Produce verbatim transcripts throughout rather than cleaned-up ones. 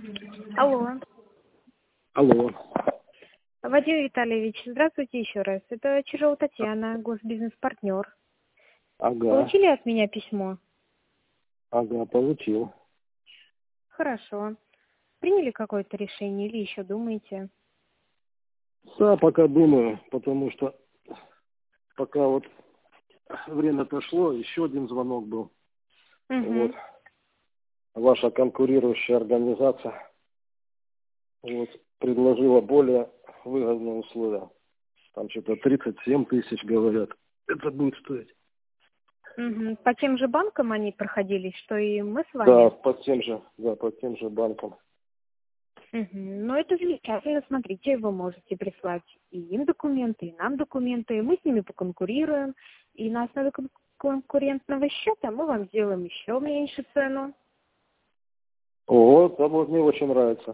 Алло. Алло. Вадим Витальевич, здравствуйте еще раз. Это Чижова Татьяна, госбизнес-партнер. Ага, Получили от меня письмо? ага, получил. Хорошо. Приняли какое-то решение или еще думаете? Да, пока думаю, потому что пока вот время прошло, еще один звонок был. Вот. Угу. Ваша конкурирующая организация вот, предложила более выгодные условия. Там что-то тридцать семь тысяч говорят. Это будет стоить. Угу. По тем же банкам они проходились, что и мы с Да, вами? по тем же, да, по тем же банкам. Угу. Ну, это замечательно. Смотрите, вы можете прислать и им документы, и нам документы. Мы с ними поконкурируем. И на основе кон- конкурентного счета мы вам сделаем еще меньше цену. Вот, а вот мне очень нравится.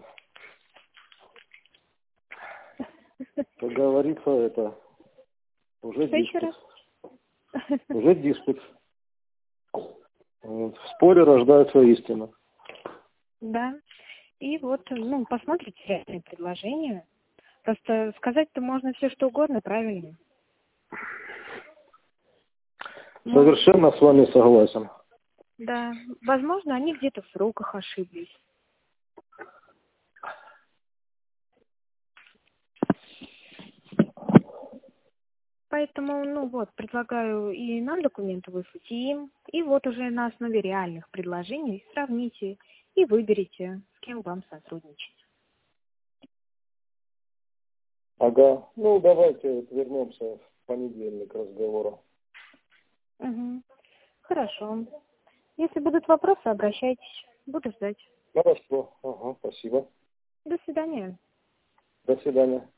Как говорится, это уже Что еще диспут. раз? Уже диспут. Вот. В споре рождается истина. Да. И вот, ну, посмотрите реальные предложения. Просто сказать-то можно все что угодно, правильно? Может, Совершенно с вами согласен. да. Возможно, они где-то в сроках ошиблись. Поэтому, ну вот, предлагаю и нам документы выслать, и им. И вот уже на основе реальных предложений сравните и выберите, с кем вам сотрудничать. Ага. Ну, давайте вот вернемся в понедельник к разговору. Угу. Хорошо. Если будут вопросы, обращайтесь. Буду ждать. Хорошо. Ага, спасибо. До свидания. До свидания.